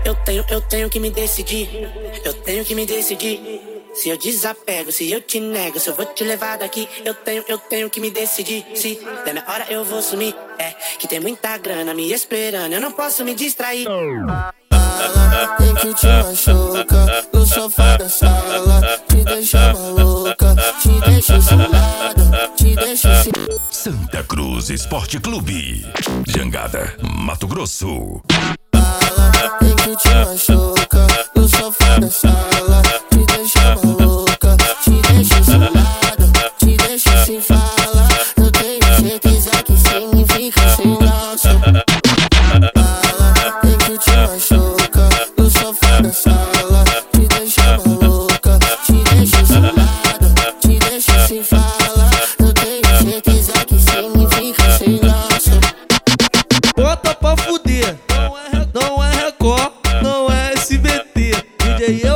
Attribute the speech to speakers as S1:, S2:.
S1: Eu tenho que me decidir. Eu tenho que me decidir. Se eu desapego, se eu te nego, se eu vou te levar daqui. Eu tenho que me decidir. Se der minha hora eu vou sumir. É que tem muita grana me esperando, eu não posso me distrair.
S2: Tem que te machuca no sofá da sala, te deixa maluca, te deixa cilada, te deixa cilada.
S3: Santa Cruz Esporte Clube, Jangada, Mato Grosso.
S2: Tem que te machuca no sofá da sala, te deixa maluca, te deixa cilada, te deixa sem fala. Eu tenho certeza que sem mim fica sem graça. Tem que te machuca no sofá da sala, te deixa maluca, te deixa cilada, te deixa sem fala. Eu tenho certeza que sem mim fica sem graça.
S4: Bota pra fuder, não é Record, não é SBT. DJ